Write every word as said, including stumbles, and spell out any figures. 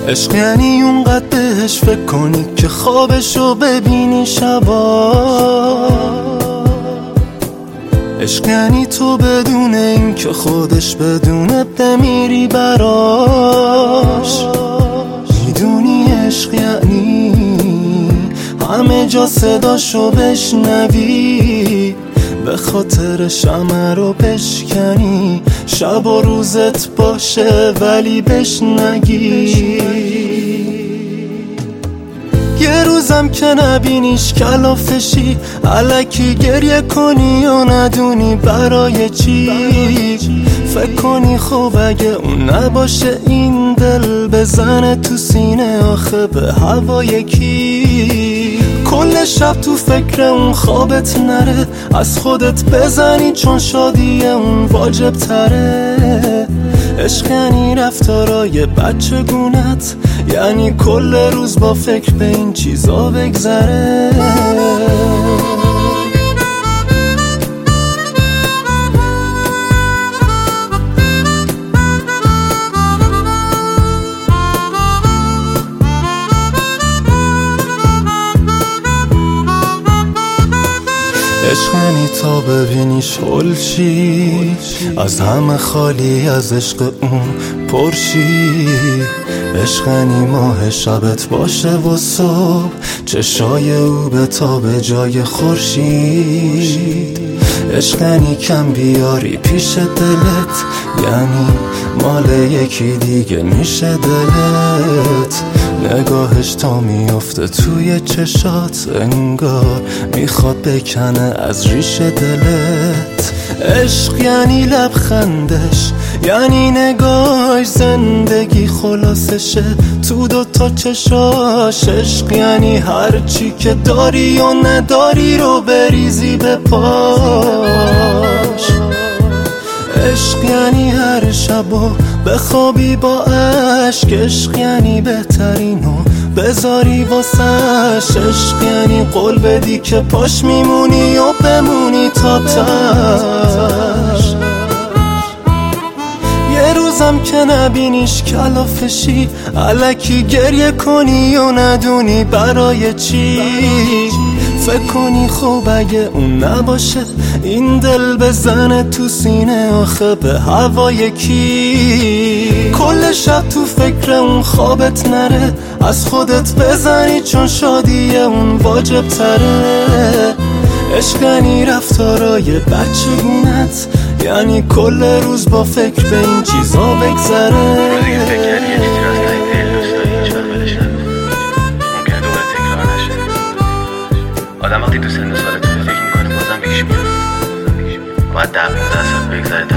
عشق یعنی اونقدر بهش فکر کنی که خوابشو ببینی شبا. عشق یعنی تو بدون این که خودش بدونه بمیری براش. میدونی عشق یعنی همه جا صداشو بشنوی، به خاطر شمع رو بشکنی، شب و روزت باشه ولی بهش نگی. یه روزم که نبینیش کلافشی، الکی گریه کنی و ندونی برای چی. فکر کنی خب اگه اون نباشه این دل بزنه تو سینه آخه به هوای کی. کل شب تو فکر اون خوابت نره، از خودت بزنی چون شادی اون واجب تره. عشق یعنی رفتارای بچه گونت، یعنی کل روز با فکر به این چیزا بگذره. عشق یعنی تا ببینی شلشی، از همه خالی از عشق اون پرشی. عشق یعنی ماه شبت باشه و صبح چشای او به تا به جای خورشید. عشق یعنی کم بیاری پیش دلت، یعنی مال یکی دیگه میشه دلت. نگاهش تا میفته توی چشات، انگار میخواد بکنه از ریش دلت. عشق یعنی لبخندش، یعنی نگاهش زندگی خلاصشه تو دوتا چشاش. عشق یعنی هرچی که داری و نداری رو بریزی به پاش. عشق یعنی هر شبو بخوابی با عشق. عشق یعنی بهترینو بذاری واسش. عشق یعنی قول بدی که پاش میمونی و بمونی تا تاش. یه روزم که نبینیش کلافشی، الکی گریه کنی و ندونی برای چی. فکر کنی خب اگه اون نباشه این دل بزنه تو سینه آخه به هوای کی. کل شب تو فکر اون خوابت نره، از خودت بزنی چون شادی اون واجب تره. عشق یعنی رفتارای بچه گونت، یعنی کل روز با فکر به این چیزا بگذره. آدم وقتی تو سن سالتون فکر میکنه بازم پیش میاد، باید ده پونزده سال بگذره